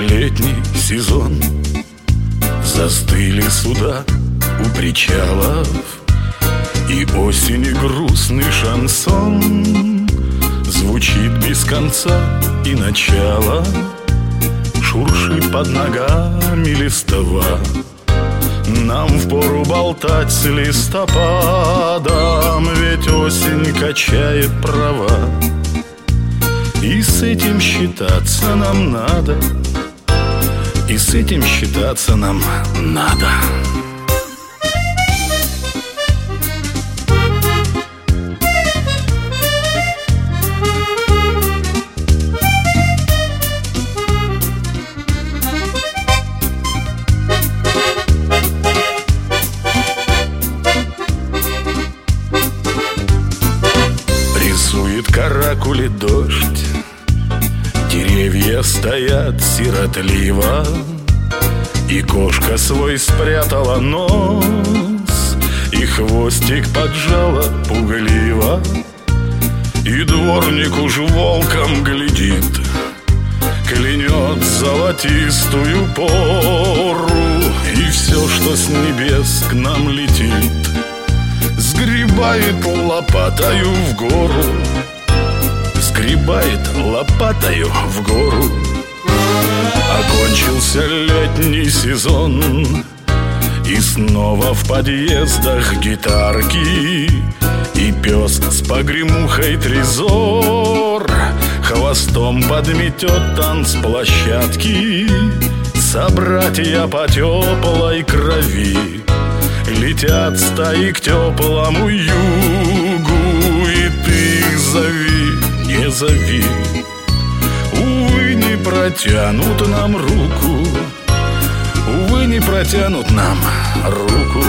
летний сезон. Застыли суда у причалов, и осени грустный шансон звучит без конца и начала. Шуршит под ногами листва. Нам впору болтать с листопадом, ведь осень качает права. И с этим считаться нам надо, и с этим считаться нам надо. Рисует каракули дождь, деревья стоят сиротливо, и кошка свой спрятала нос, и хвостик поджала пугливо. И дворник уж волком глядит, клянет золотистую пору, и все, что с небес к нам летит, сгребает лопатою в гору, сгребает лопатою в гору. Окончился летний сезон, и снова в подъездах гитарки, и пес с погремухой трезор хвостом подметет танцплощадки. Собратья по теплой крови летят стаи к теплому югу, и ты их зови, не зови. Увы, не протянут нам руку, увы, не протянут нам руку.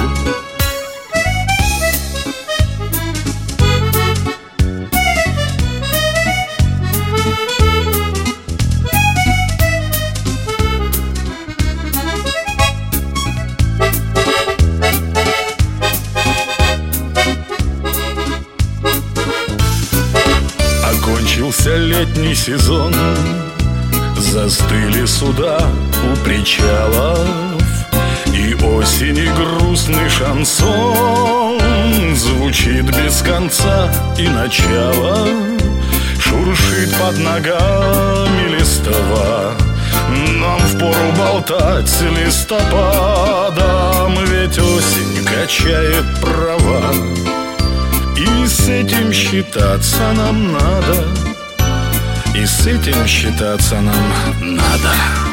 Окончился летний сезон, застыли суда у причалов, и осени грустный шансон звучит без конца и начала. Шуршит под ногами листва. Нам впору болтать с листопадом, ведь осень качает права. И с этим считаться нам надо, и с этим считаться нам надо.